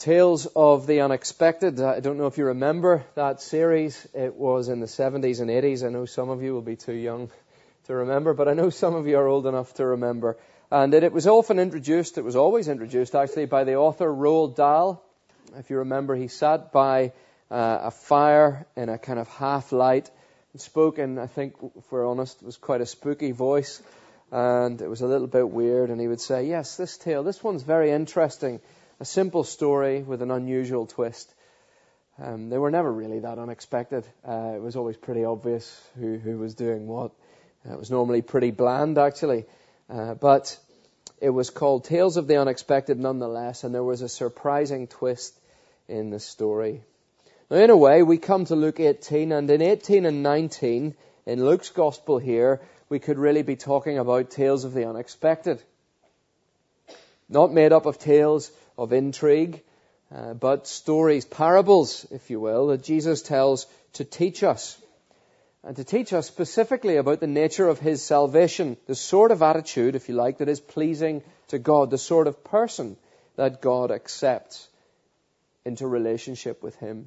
Tales of the Unexpected. I don't know if you remember that series. It was in the 70s and 80s. I know some of you will be too young to remember, but I know some of you are old enough to remember. And it was always introduced actually, by the author Roald Dahl. If you remember, he sat by a fire in a kind of half light and spoke in, I think, if we're honest, it was quite a spooky voice. And it was a little bit weird. And he would say, yes, this one's very interesting. A simple story with an unusual twist. They were never really that unexpected. It was always pretty obvious who was doing what. It was normally pretty bland, actually. But it was called Tales of the Unexpected nonetheless, and there was a surprising twist in the story. Now, in a way, we come to Luke 18, and in 18 and 19, in Luke's Gospel here, we could really be talking about tales of the unexpected. Not made up of tales of intrigue, but stories, parables, if you will, that Jesus tells to teach us. And to teach us specifically about the nature of His salvation, the sort of attitude, if you like, that is pleasing to God, the sort of person that God accepts into relationship with Him.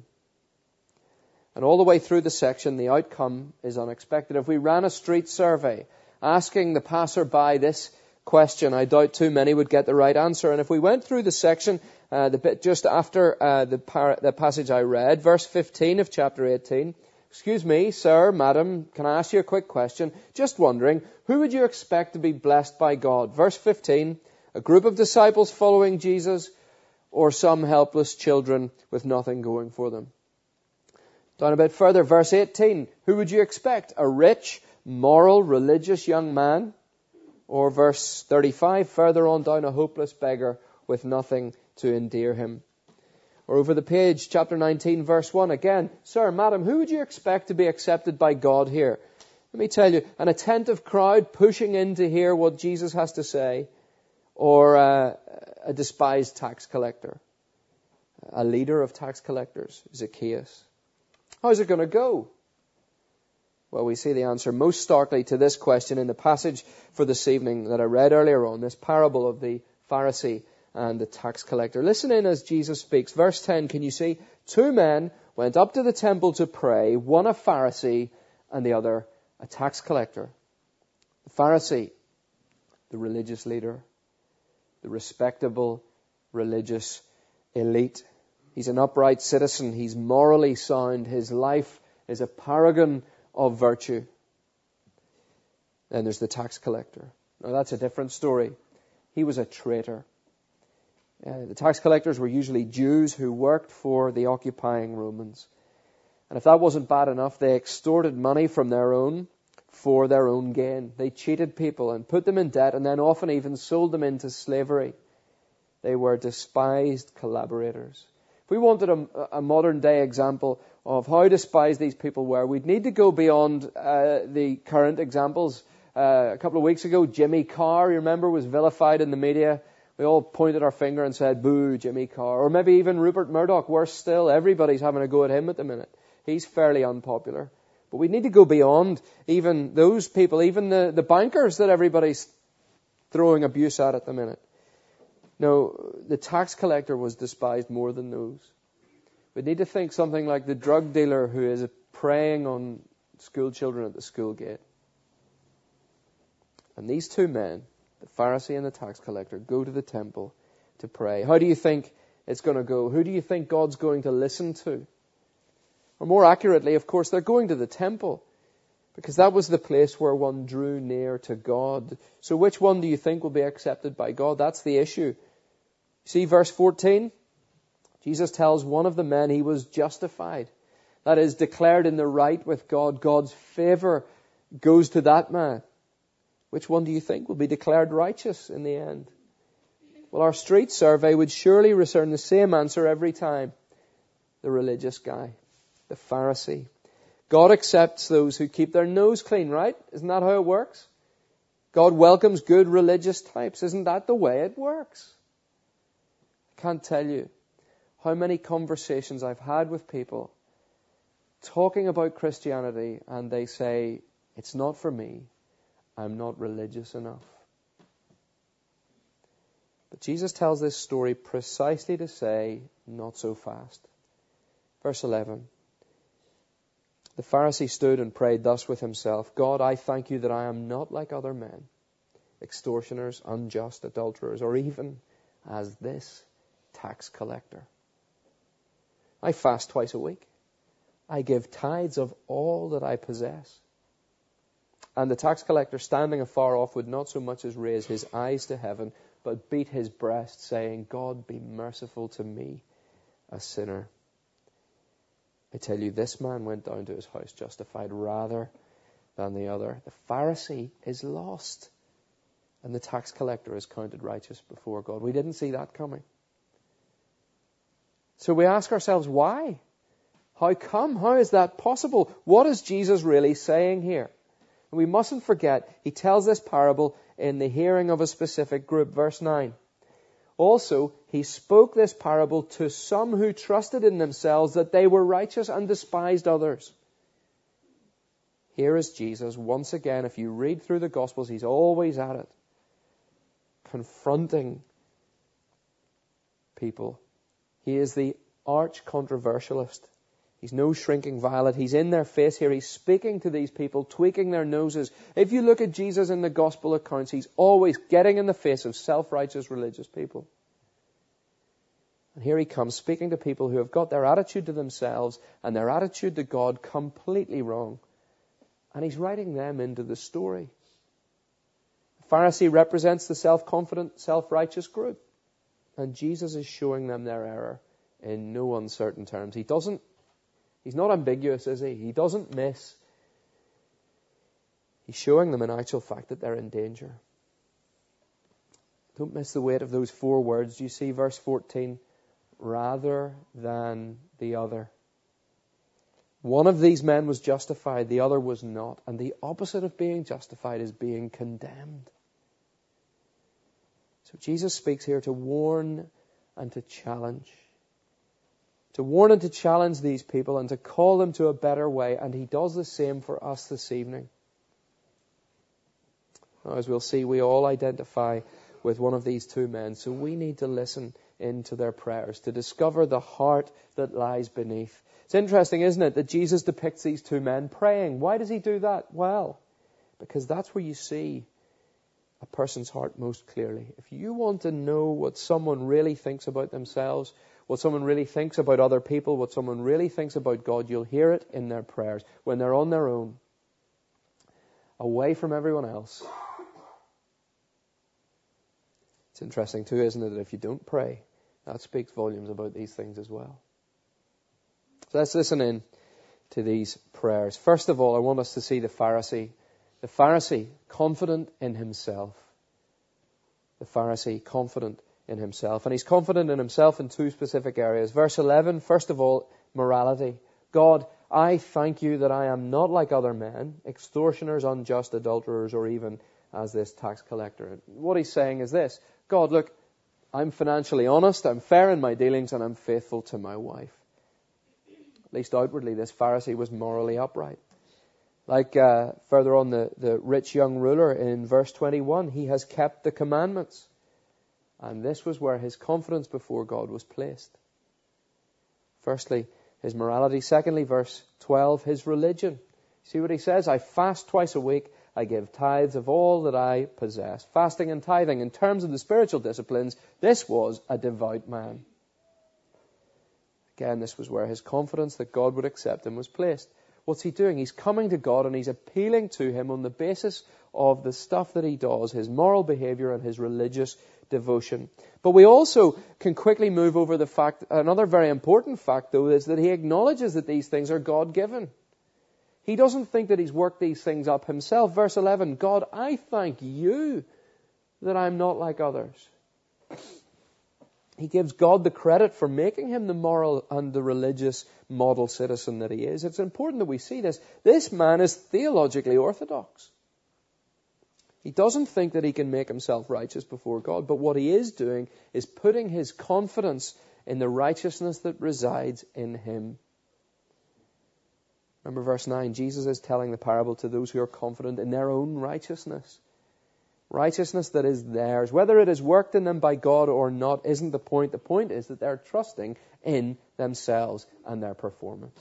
And all the way through the section, the outcome is unexpected. If we ran a street survey asking the passerby this question, I doubt too many would get the right answer. And if we went through the section, the bit just after the passage I read, verse 15 of chapter 18, excuse me, sir, madam, can I ask you a quick question? Just wondering, who would you expect to be blessed by God? Verse 15, a group of disciples following Jesus, or some helpless children with nothing going for them? Down a bit further, verse 18, who would you expect? A rich, moral, religious young man? Or verse 35, further on down, a hopeless beggar with nothing to endear him. Or over the page, chapter 19, verse 1, again, sir, madam, who would you expect to be accepted by God here? Let me tell you, an attentive crowd pushing in to hear what Jesus has to say, or a despised tax collector, a leader of tax collectors, Zacchaeus. How's it going to go? Well, we see the answer most starkly to this question in the passage for this evening that I read earlier on, this parable of the Pharisee and the tax collector. Listen in as Jesus speaks. Verse 10, can you see? 2 men went up to the temple to pray, one a Pharisee and the other a tax collector. The Pharisee, the religious leader, the respectable religious elite. He's an upright citizen. He's morally sound. His life is a paragon of virtue. Then there's the tax collector. Now that's a different story. He was a traitor. The tax collectors were usually Jews who worked for the occupying Romans. And if that wasn't bad enough, they extorted money from their own for their own gain. They cheated people and put them in debt and then often even sold them into slavery. They were despised collaborators. If we wanted a modern day example of how despised these people were, we'd need to go beyond the current examples. A couple of weeks ago, Jimmy Carr, you remember, was vilified in the media. We all pointed our finger and said, boo, Jimmy Carr. Or maybe even Rupert Murdoch. Worse still, everybody's having a go at him at the minute. He's fairly unpopular. But we need to go beyond even those people, even the bankers that everybody's throwing abuse at the minute. No, the tax collector was despised more than those. We need to think something like the drug dealer who is preying on school children at the school gate. And these 2 men, the Pharisee and the tax collector, go to the temple to pray. How do you think it's going to go? Who do you think God's going to listen to? Or more accurately, of course, they're going to the temple, because that was the place where one drew near to God. So which one do you think will be accepted by God? That's the issue. See verse 14? Jesus tells one of the men he was justified. That is, declared in the right with God. God's favor goes to that man. Which one do you think will be declared righteous in the end? Well, our street survey would surely return the same answer every time. The religious guy, the Pharisee. God accepts those who keep their nose clean, right? Isn't that how it works? God welcomes good religious types. Isn't that the way it works? I can't tell you how many conversations I've had with people talking about Christianity and they say, it's not for me. I'm not religious enough. But Jesus tells this story precisely to say, not so fast. Verse 11. The Pharisee stood and prayed thus with himself, God, I thank you that I am not like other men, extortioners, unjust, adulterers, or even as this tax collector. I fast twice a week. I give tithes of all that I possess. And the tax collector, standing afar off, would not so much as raise his eyes to heaven, but beat his breast, saying, God, be merciful to me, a sinner. I tell you, this man went down to his house justified rather than the other. The Pharisee is lost, and the tax collector is counted righteous before God. We didn't see that coming. So we ask ourselves, why? How come? How is that possible? What is Jesus really saying here? And we mustn't forget, he tells this parable in the hearing of a specific group. Verse 9. Also, he spoke this parable to some who trusted in themselves that they were righteous and despised others. Here is Jesus, once again, if you read through the Gospels, he's always at it, confronting people. He is the arch controversialist. He's no shrinking violet. He's in their face here. He's speaking to these people, tweaking their noses. If you look at Jesus in the Gospel accounts, he's always getting in the face of self-righteous religious people. And here he comes speaking to people who have got their attitude to themselves and their attitude to God completely wrong. And he's writing them into the story. The Pharisee represents the self-confident, self-righteous group. And Jesus is showing them their error in no uncertain terms. He's not ambiguous, is he? He doesn't miss. He's showing them in actual fact that they're in danger. Don't miss the weight of those 4 words. You see verse 14, rather than the other. One of these men was justified, the other was not. And the opposite of being justified is being condemned. So Jesus speaks here to warn and to challenge. To warn and to challenge these people and to call them to a better way. And he does the same for us this evening. Now, as we'll see, we all identify with one of these 2 men. So we need to listen into their prayers to discover the heart that lies beneath. It's interesting, isn't it, that Jesus depicts these 2 men praying. Why does he do that? Well, because that's where you see a person's heart most clearly. If you want to know what someone really thinks about themselves, what someone really thinks about other people, what someone really thinks about God, you'll hear it in their prayers when they're on their own, away from everyone else. It's interesting too, isn't it, that if you don't pray, that speaks volumes about these things as well. So let's listen in to these prayers. First of all, I want us to see the Pharisee. The Pharisee, confident in himself. The Pharisee, confident in himself. And he's confident in himself in 2 specific areas. Verse 11, first of all, morality. God, I thank you that I am not like other men, extortioners, unjust, adulterers, or even as this tax collector. What he's saying is this: God, look, I'm financially honest, I'm fair in my dealings, and I'm faithful to my wife. At least outwardly, this Pharisee was morally upright. Like further on, the rich young ruler in verse 21, he has kept the commandments. And this was where his confidence before God was placed. Firstly, his morality. Secondly, verse 12, his religion. See what he says? I fast twice a week. I give tithes of all that I possess. Fasting and tithing, in terms of the spiritual disciplines, this was a devout man. Again, this was where his confidence that God would accept him was placed. What's he doing? He's coming to God and he's appealing to him on the basis of the stuff that he does, his moral behavior and his religious devotion. But we also can quickly move over the fact, another very important fact though, is that he acknowledges that these things are God-given. He doesn't think that he's worked these things up himself. Verse 11, God, I thank you that I'm not like others. He gives God the credit for making him the moral and the religious model citizen that he is. It's important that we see this. This man is theologically orthodox. He doesn't think that he can make himself righteous before God, but what he is doing is putting his confidence in the righteousness that resides in him. Remember verse 9, Jesus is telling the parable to those who are confident in their own righteousness. Righteousness that is theirs. Whether it is worked in them by God or not isn't the point. The point is that they're trusting in themselves and their performance.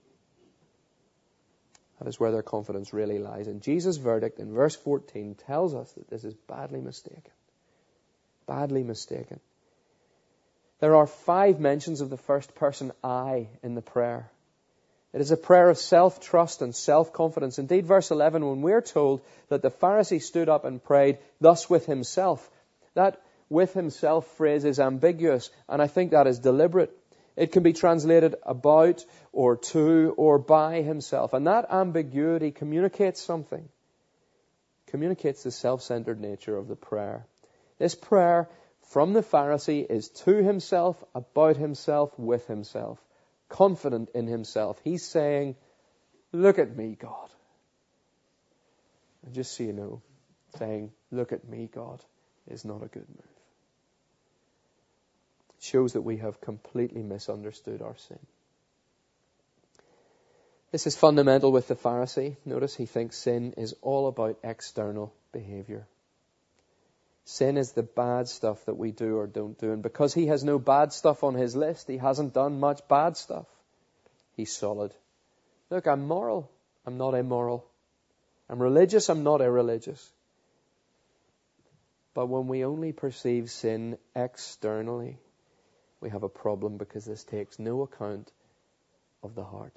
That is where their confidence really lies. And Jesus' verdict in verse 14 tells us that this is badly mistaken. Badly mistaken. There are 5 mentions of the first person I in the prayer. It is a prayer of self-trust and self-confidence. Indeed, verse 11, when we're told that the Pharisee stood up and prayed thus with himself, that with himself phrase is ambiguous, and I think that is deliberate. It can be translated about or to or by himself. And that ambiguity communicates something. Communicates the self-centered nature of the prayer. This prayer from the Pharisee is to himself, about himself, with himself. Confident in himself. He's saying, look at me, God. And just so you know, saying, look at me, God, is not a good move. It shows that we have completely misunderstood our sin. This is fundamental with the Pharisee. Notice he thinks sin is all about external behavior. Sin is the bad stuff that we do or don't do. And because he has no bad stuff on his list, he hasn't done much bad stuff. He's solid. Look, I'm moral. I'm not immoral. I'm religious. I'm not irreligious. But when we only perceive sin externally, we have a problem because this takes no account of the heart.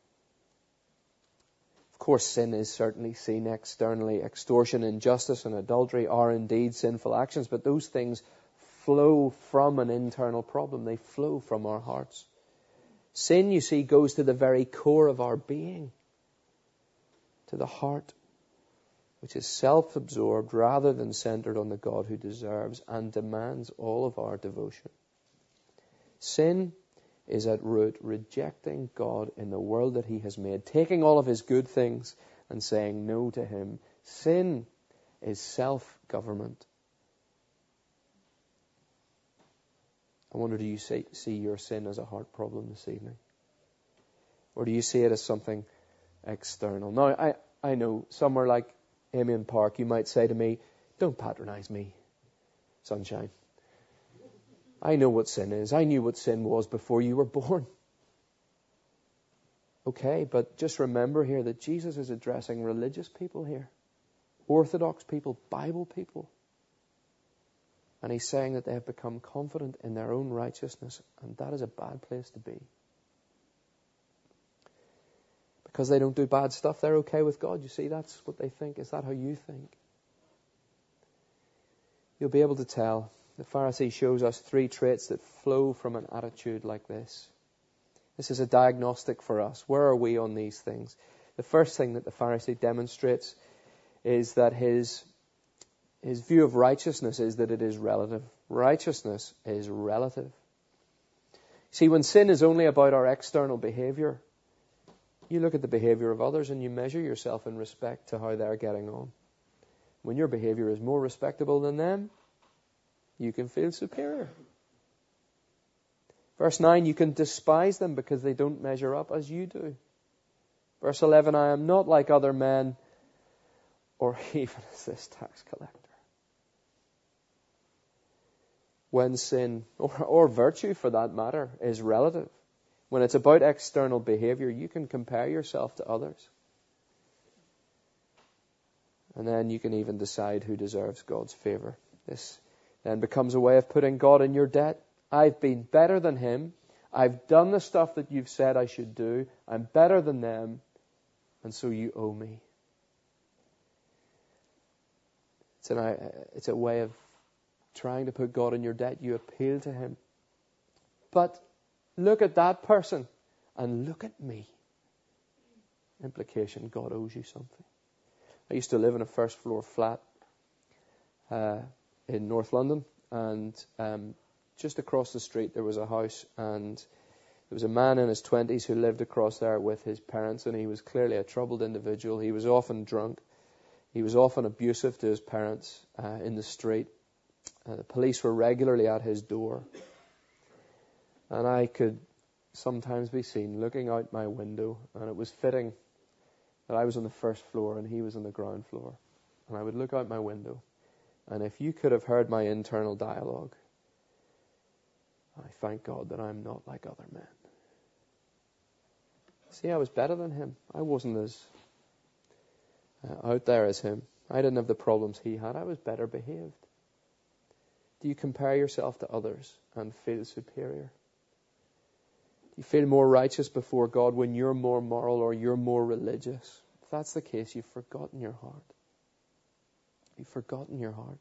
Of course, sin is certainly seen externally. Extortion, injustice, and adultery are indeed sinful actions, but those things flow from an internal problem. They flow from our hearts. Sin, you see, goes to the very core of our being, to the heart, which is self-absorbed rather than centered on the God who deserves and demands all of our devotion. Sin is at root rejecting God in the world that he has made, taking all of his good things and saying no to him. Sin is self-government. I wonder, do you see your sin as a heart problem this evening? Or do you see it as something external? Now, I know somewhere like Amiens Park, you might say to me, don't patronize me, sunshine. I know what sin is. I knew what sin was before you were born. Okay, but just remember here that Jesus is addressing religious people here. Orthodox people, Bible people. And he's saying that they have become confident in their own righteousness, and that is a bad place to be. Because they don't do bad stuff, they're okay with God. You see, that's what they think. Is that how you think? You'll be able to tell. The Pharisee shows us 3 traits that flow from an attitude like this. This is a diagnostic for us. Where are we on these things? The first thing that the Pharisee demonstrates is that his view of righteousness is that it is relative. Righteousness is relative. See, when sin is only about our external behavior, you look at the behavior of others and you measure yourself in respect to how they're getting on. When your behavior is more respectable than them, you can feel superior. Verse 9, you can despise them because they don't measure up as you do. Verse 11, I am not like other men or even as this tax collector. When sin, or virtue for that matter, is relative, when it's about external behavior, you can compare yourself to others. And then you can even decide who deserves God's favor. This then becomes a way of putting God in your debt. I've been better than him. I've done the stuff that you've said I should do. I'm better than them. And so you owe me. It's a way of trying to put God in your debt. You appeal to him. But look at that person and look at me. Implication, God owes you something. I used to live in a first floor flat in North London, and just across the street there was a house, and there was a man in his 20s who lived across there with his parents, and he was clearly a troubled individual. He was often drunk. He was often abusive to his parents in the street. The police were regularly at his door. And I could sometimes be seen looking out my window, and it was fitting that I was on the first floor and he was on the ground floor. And I would look out my window And if you could have heard my internal dialogue, I thank God that I'm not like other men. See, I was better than him. I wasn't as out there as him. I didn't have the problems he had. I was better behaved. Do you compare yourself to others and feel superior? Do you feel more righteous before God when you're more moral or you're more religious? If that's the case, you've forgotten your heart. You've forgotten your heart.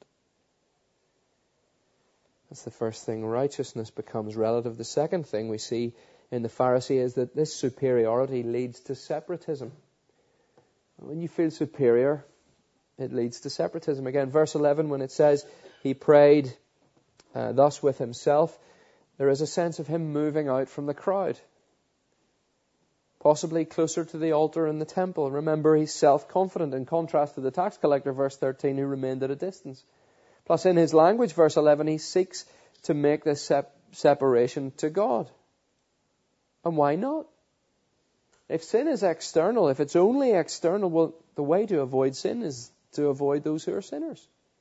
That's the first thing. Righteousness becomes relative. The second thing we see in the Pharisee is that this superiority leads to separatism. When you feel superior, it leads to separatism. Again, verse 11, when it says he prayed thus with himself, there is a sense of him moving out from the crowd, possibly closer to the altar in the temple. Remember, he's self-confident in contrast to the tax collector, verse 13, who remained at a distance. Plus, in his language, verse 11, he seeks to make this separation to God. And why not? If sin is external, if it's only external, well, the way to avoid sin is to avoid those who are sinners.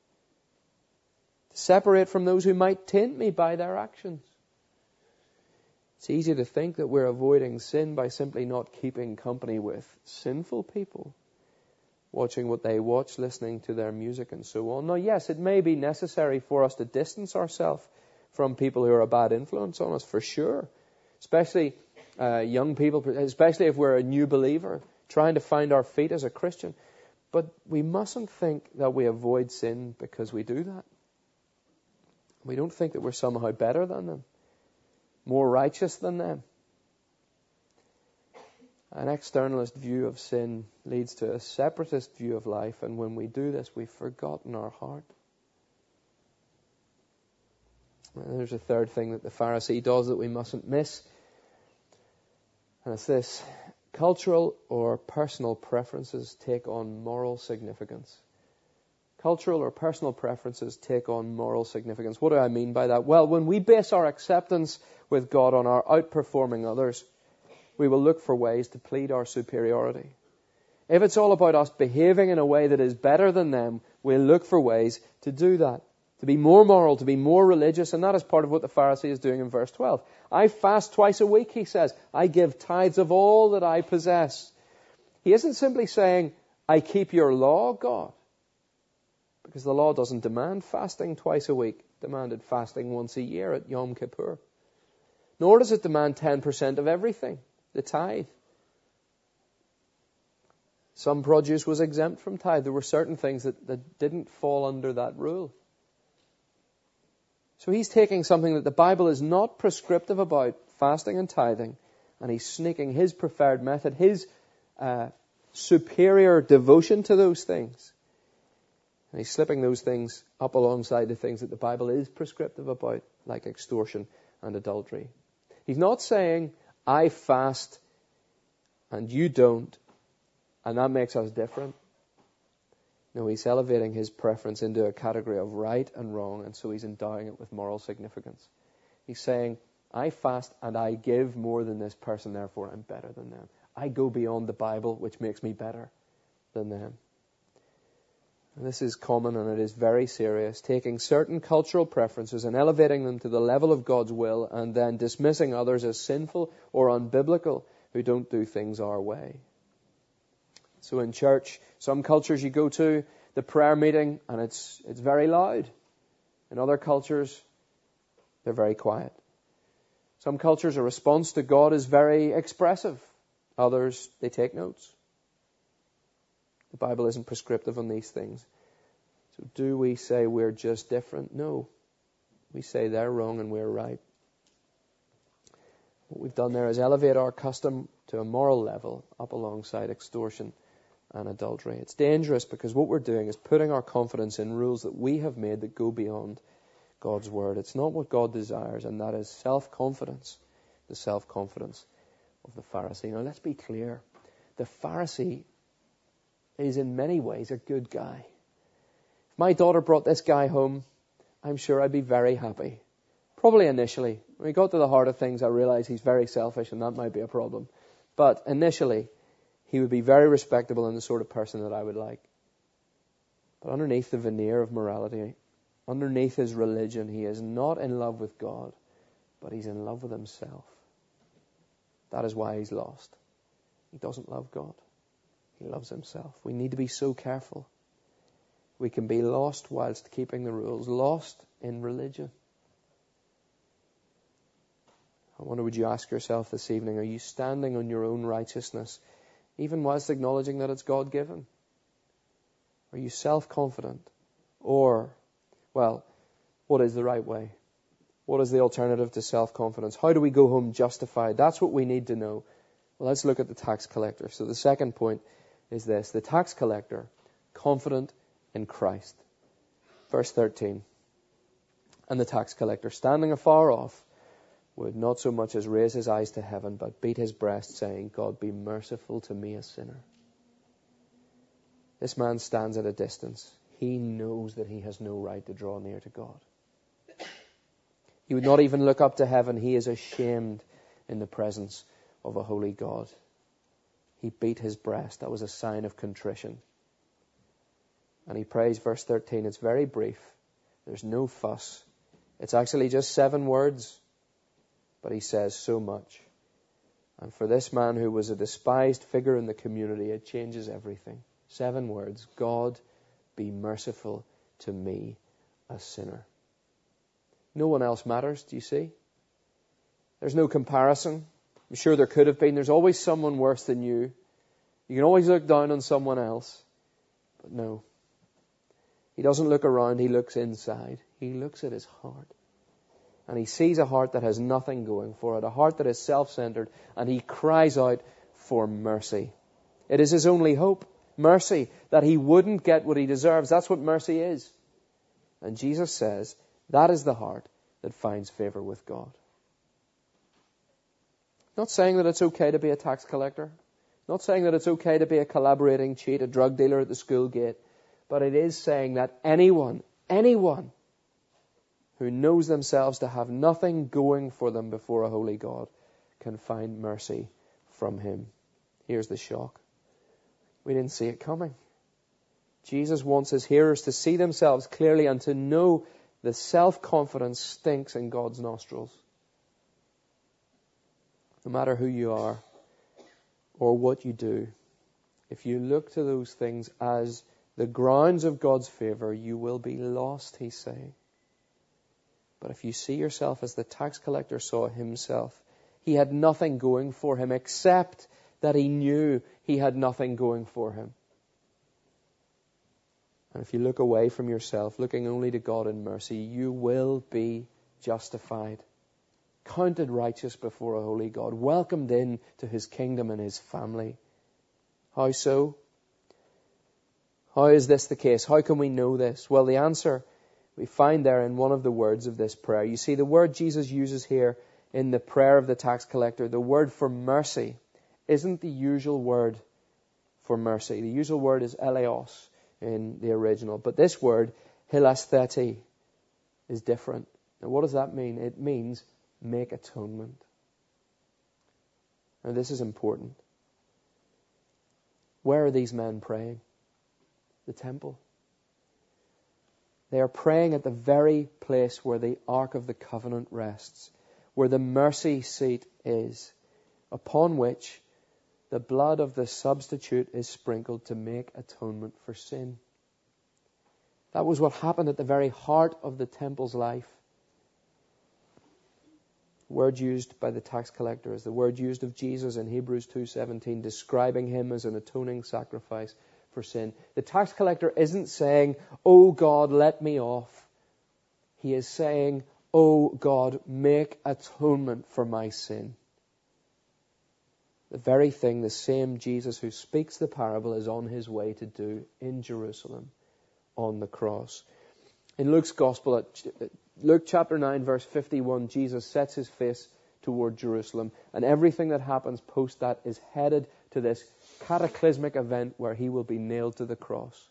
To separate from those who might taint me by their actions. It's easy to think that we're avoiding sin by simply not keeping company with sinful people, watching what they watch, listening to their music and so on. Now, yes, it may be necessary for us to distance ourselves from people who are a bad influence on us, for sure. Especially young people, especially if we're a new believer, trying to find our feet as a Christian. But we mustn't think that we avoid sin because we do that. We don't think that we're somehow better than them, more righteous than them. An externalist view of sin leads to a separatist view of life, and when we do this, we've forgotten our heart. And there's a third thing that the Pharisee does that we mustn't miss, and it's this. Cultural or personal preferences take on moral significance. Cultural or personal preferences take on moral significance. What do I mean by that? Well, when we base our acceptance with God on our outperforming others, we will look for ways to plead our superiority. If it's all about us behaving in a way that is better than them, we'll look for ways to do that. To be more moral, to be more religious, and that is part of what the Pharisee is doing in verse 12. I fast twice a week, he says. I give tithes of all that I possess. He isn't simply saying, I keep your law, God. Because the law doesn't demand fasting twice a week. It demanded fasting once a year at Yom Kippur. Nor does it demand 10% of everything, the tithe. Some produce was exempt from tithe. There were certain things that didn't fall under that rule. So he's taking something that the Bible is not prescriptive about, fasting and tithing, and he's sneaking his preferred method, his superior devotion to those things. And he's slipping those things up alongside the things that the Bible is prescriptive about, like extortion and adultery. He's not saying, I fast and you don't, and that makes us different. No, he's elevating his preference into a category of right and wrong, and so he's endowing it with moral significance. He's saying, I fast and I give more than this person, therefore I'm better than them. I go beyond the Bible, which makes me better than them. And this is common and it is very serious, taking certain cultural preferences and elevating them to the level of God's will and then dismissing others as sinful or unbiblical who don't do things our way. So in church, some cultures you go to, the prayer meeting, and it's very loud. In other cultures, they're very quiet. Some cultures, a response to God is very expressive. Others, they take notes. The Bible isn't prescriptive on these things. So do we say we're just different? No. We say they're wrong and we're right. What we've done there is elevate our custom to a moral level up alongside extortion and adultery. It's dangerous because what we're doing is putting our confidence in rules that we have made that go beyond God's word. It's not what God desires, and that is self-confidence, the self-confidence of the Pharisee. Now let's be clear. The Pharisee is in many ways a good guy. If my daughter brought this guy home, I'm sure I'd be very happy. Probably initially. When we got to the heart of things, I realized he's very selfish and that might be a problem. But initially, he would be very respectable and the sort of person that I would like. But underneath the veneer of morality, underneath his religion, he is not in love with God, but he's in love with himself. That is why he's lost. He doesn't love God. He loves himself. We need to be so careful. We can be lost whilst keeping the rules, lost in religion. I wonder, would you ask yourself this evening, are you standing on your own righteousness, even whilst acknowledging that it's God-given? Are you self-confident? Or, well, what is the right way? What is the alternative to self-confidence? How do we go home justified? That's what we need to know. Well, let's look at the tax collector. So the second point is this: the tax collector, confident in Christ. Verse 13. And the tax collector, standing afar off, would not so much as raise his eyes to heaven, but beat his breast, saying, God, be merciful to me, a sinner. This man stands at a distance. He knows that he has no right to draw near to God. He would not even look up to heaven. He is ashamed in the presence of a holy God. He beat his breast. That was a sign of contrition. And he prays, verse 13. It's very brief. There's no fuss. It's actually just 7 words. But he says so much. And for this man who was a despised figure in the community, it changes everything. 7 words. God, be merciful to me, a sinner. No one else matters, do you see? There's no comparison. I'm sure there could have been. There's always someone worse than you. You can always look down on someone else. But no. He doesn't look around, he looks inside. He looks at his heart. And he sees a heart that has nothing going for it, a heart that is self-centered, and he cries out for mercy. It is his only hope, mercy, that he wouldn't get what he deserves. That's what mercy is. And Jesus says that is the heart that finds favor with God. Not saying that it's okay to be a tax collector, not saying that it's okay to be a collaborating cheat, a drug dealer at the school gate, but it is saying that anyone who knows themselves to have nothing going for them before a holy God can find mercy from him. Here's the shock. We didn't see it coming. Jesus wants his hearers to see themselves clearly and to know the self-confidence stinks in God's nostrils. No matter who you are or what you do, if you look to those things as the grounds of God's favor, you will be lost, he's saying. But if you see yourself as the tax collector saw himself, he had nothing going for him except that he knew he had nothing going for him. And if you look away from yourself, looking only to God in mercy, you will be justified, counted righteous before a holy God, welcomed in to his kingdom and his family. How so? How is this the case? How can we know this? Well, the answer we find there in one of the words of this prayer. You see, the word Jesus uses here in the prayer of the tax collector, the word for mercy, isn't the usual word for mercy. The usual word is eleos in the original. But this word, hilastheti, is different. Now, what does that mean? It means make atonement. Now, this is important. Where are these men praying? The temple. They are praying at the very place where the Ark of the Covenant rests, where the mercy seat is, upon which the blood of the substitute is sprinkled to make atonement for sin. That was what happened at the very heart of the temple's life. The word used by the tax collector is the word used of Jesus in Hebrews 2:17, describing him as an atoning sacrifice for sin. The tax collector isn't saying, "Oh God, let me off." He is saying, "Oh God, make atonement for my sin." The very thing the same Jesus who speaks the parable is on his way to do in Jerusalem on the cross. In Luke's Gospel, Luke chapter 9, verse 51, Jesus sets his face toward Jerusalem, and everything that happens post that is headed to this cataclysmic event where he will be nailed to the cross.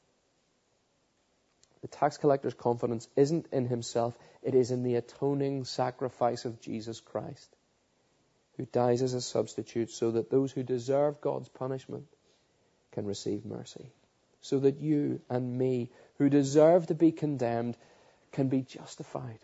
The tax collector's confidence isn't in himself, it is in the atoning sacrifice of Jesus Christ, who dies as a substitute so that those who deserve God's punishment can receive mercy. so that you and me, who deserve to be condemned, can be justified.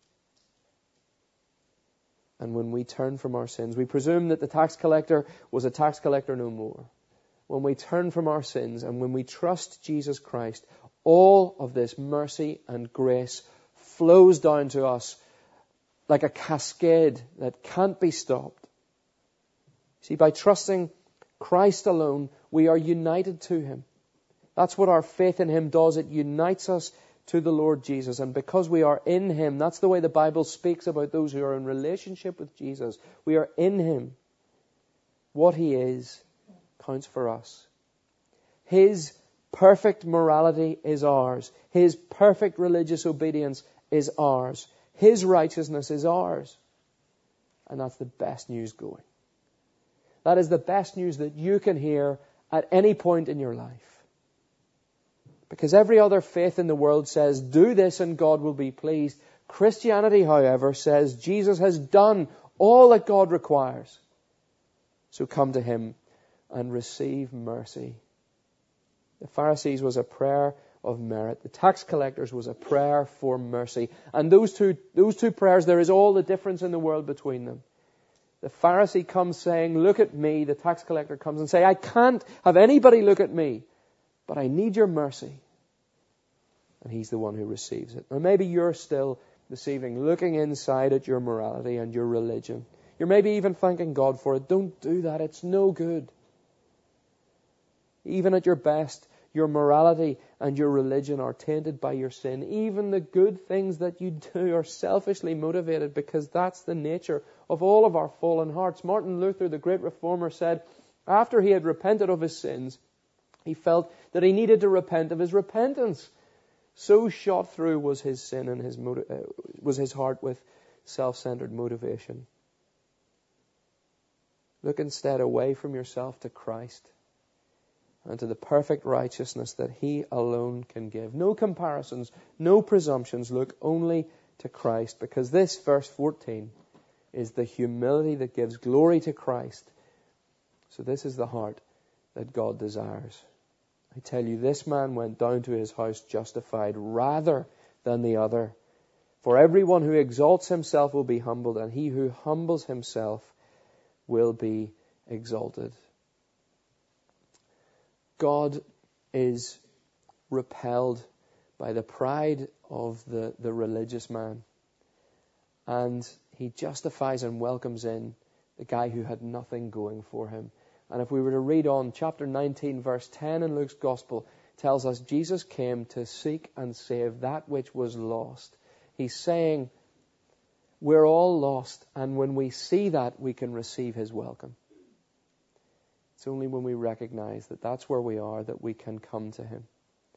And when we turn from our sins, we presume that the tax collector was a tax collector no more. When we turn from our sins and when we trust Jesus Christ, all of this mercy and grace flows down to us like a cascade that can't be stopped. See, by trusting Christ alone, we are united to Him. That's what our faith in Him does. It unites us to the Lord Jesus. And because we are in Him, that's the way the Bible speaks about those who are in relationship with Jesus. We are in Him. What He is counts for us. His perfect morality is ours. His perfect religious obedience is ours. His righteousness is ours. And that's the best news going. That is the best news that you can hear at any point in your life. Because every other faith in the world says, do this and God will be pleased. Christianity, however, says Jesus has done all that God requires. So come to Him and receive mercy. The Pharisees was a prayer of merit. The tax collectors was a prayer for mercy. And those two prayers, there is all the difference in the world between them. The Pharisee comes saying, look at me. The tax collector comes and says, I can't have anybody look at me, but I need your mercy. And He's the one who receives it. Now maybe you're still this evening looking inside at your morality and your religion. You're maybe even thanking God for it. Don't do that. It's no good. Even at your best, your morality and your religion are tainted by your sin. Even the good things that you do are selfishly motivated, because that's the nature of all of our fallen hearts. Martin Luther, the great reformer, said after he had repented of his sins, he felt that he needed to repent of his repentance. So shot through was his sin and was his heart with self-centered motivation. Look instead away from yourself to Christ and to the perfect righteousness that He alone can give. No comparisons, no presumptions. Look only to Christ, because this, verse 14, is the humility that gives glory to Christ. So this is the heart that God desires. I tell you, this man went down to his house justified rather than the other. For everyone who exalts himself will be humbled, and he who humbles himself will be exalted. God is repelled by the pride of the religious man. And He justifies and welcomes in the guy who had nothing going for him. And if we were to read on, chapter 19, verse 10 in Luke's Gospel tells us Jesus came to seek and save that which was lost. He's saying we're all lost, and when we see that, we can receive His welcome. It's only when we recognize that that's where we are that we can come to Him.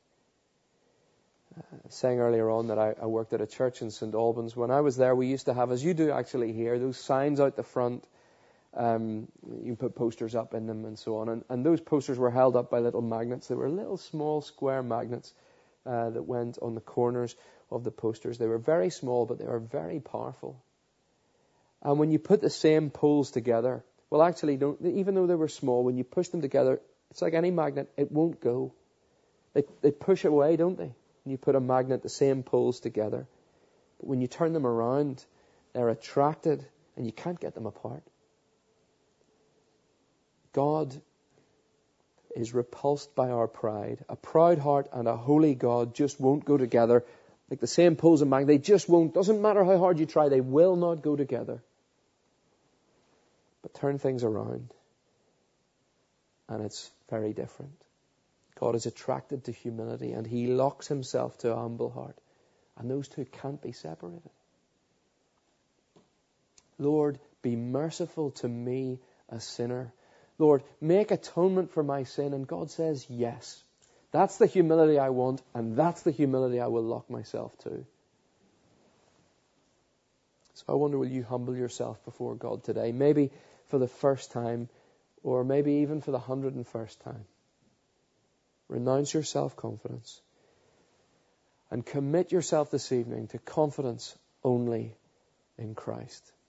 Saying earlier on that I worked at a church in St. Albans. When I was there, we used to have, as you do actually here, those signs out the front. You put posters up in them and so on. And those posters were held up by little magnets. They were little small square magnets that went on the corners of the posters. They were very small, but they were very powerful. And when you put the same poles together, well, actually, even though they were small, when you push them together, it's like any magnet, it won't go. They push away, don't they? When you put a magnet, the same poles together. But when you turn them around, they're attracted, and you can't get them apart. God is repulsed by our pride. A proud heart and a holy God just won't go together. Like the same poles and magnet, they just won't. Doesn't matter how hard you try, they will not go together. But turn things around, and it's very different. God is attracted to humility, and He locks Himself to a humble heart. And those two can't be separated. Lord, be merciful to me, a sinner. Lord, make atonement for my sin. And God says, yes. That's the humility I want, and that's the humility I will lock myself to. So I wonder, will you humble yourself before God today? Maybe for the first time, or maybe even for the 101st time. Renounce your self-confidence and commit yourself this evening to confidence only in Christ.